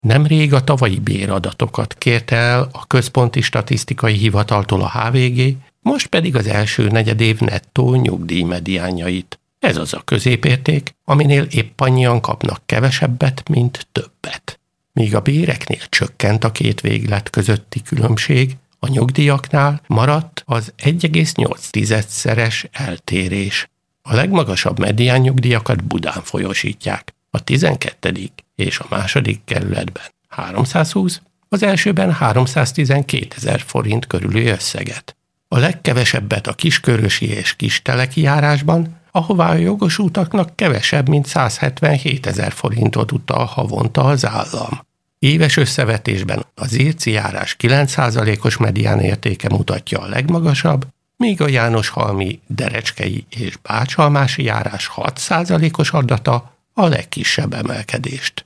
Nemrég a tavalyi béradatokat kérte el a Központi Statisztikai Hivataltól a HVG, most pedig az első negyedév nettó nyugdíjmediánjait. Ez az a középérték, aminél épp annyian kapnak kevesebbet, mint többet. Míg a béreknél csökkent a két véglet közötti különbség, a nyugdíjaknál maradt az 1,8-szeres eltérés. A legmagasabb medián nyugdíjakat Budán folyósítják. A 12. és a második kerületben 320, az elsőben 312 000 forint körüli összeget. A legkevesebbet a Kiskörösi és Kisteleki járásban, ahová a jogosultaknak kevesebb, mint 177 000 forintot utal havonta az állam. Éves összevetésben az Irci járás 9%-os medián értéke mutatja a legmagasabb, míg a Jánoshalmi, Derecskei és Bácsalmási járás 6%-os adata a legkisebb emelkedést.